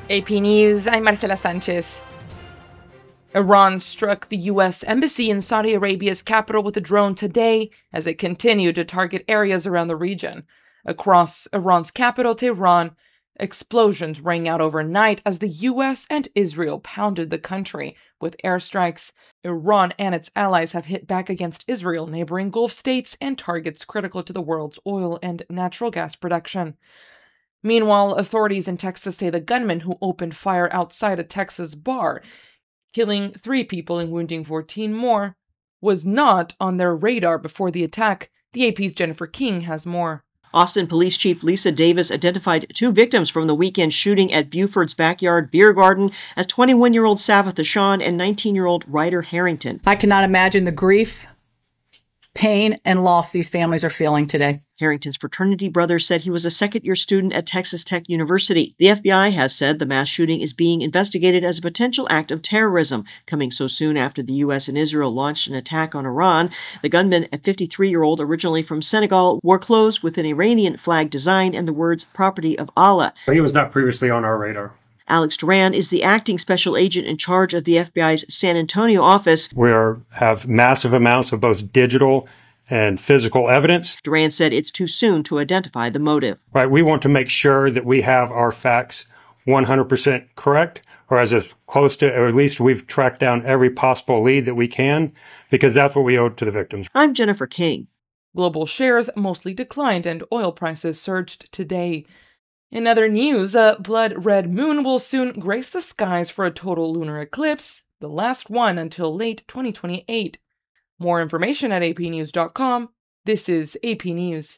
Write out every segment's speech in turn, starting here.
AP News, I'm Marcela Sanchez. Iran struck the U.S. Embassy in Saudi Arabia's capital with a drone today as it continued to target areas around the region. Across Iran's capital, Tehran, explosions rang out overnight as the U.S. and Israel pounded the country with airstrikes. Iran and its allies have hit back against Israel, neighboring Gulf states, and targets critical to the world's oil and natural gas production. Meanwhile, authorities in Texas say the gunman who opened fire outside a Texas bar, killing 3 people and wounding 14 more, was not on their radar before the attack. The AP's Jennifer King has more. Austin Police Chief Lisa Davis identified 2 victims from the weekend shooting at Buford's Backyard Beer Garden as 21-year-old Savitha Shawn and 19-year-old Ryder Harrington. I cannot imagine the grief, pain, and loss these families are feeling today. Harrington's fraternity brother said he was a second-year student at Texas Tech University. The FBI has said the mass shooting is being investigated as a potential act of terrorism, coming so soon after the U.S. and Israel launched an attack on Iran. The gunman, a 53-year-old originally from Senegal, wore clothes with an Iranian flag design and the words "Property of Allah." He was not previously on our radar. Alex Duran is the acting special agent in charge of the FBI's San Antonio office. We have massive amounts of both digital and physical evidence. Duran said it's too soon to identify the motive. Right, we want to make sure that we have our facts 100% correct, or as close to, or at least we've tracked down every possible lead that we can, because that's what we owe to the victims. I'm Jennifer King. Global shares mostly declined and oil prices surged today. In other news, a blood-red moon will soon grace the skies for a total lunar eclipse, the last one until late 2028. More information at apnews.com. This is AP News.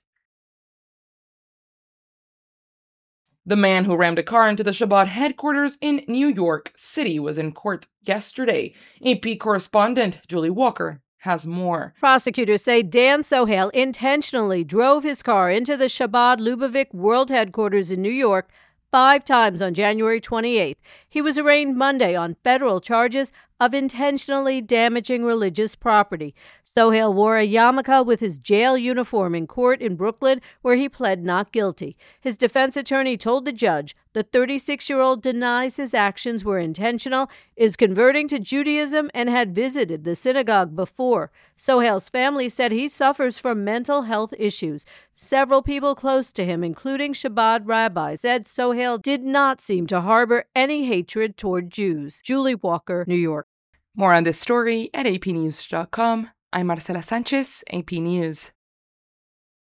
The man who rammed a car into the Chabad headquarters in New York City was in court yesterday. AP correspondent Julie Walker has more. Prosecutors say Dan Sohail intentionally drove his car into the Chabad Lubavitch World Headquarters in New York 5 times on January 28th. He was arraigned Monday on federal charges of intentionally damaging religious property. Sohail wore a yarmulke with his jail uniform in court in Brooklyn, where he pled not guilty. His defense attorney told the judge the 36-year-old denies his actions were intentional, is converting to Judaism, and had visited the synagogue before. Sohail's family said he suffers from mental health issues. Several people close to him, including Chabad rabbis, said Sohail did not seem to harbor any hatred toward Jews. Julie Walker, New York. More on this story at apnews.com. I'm Marcela Sanchez, AP News.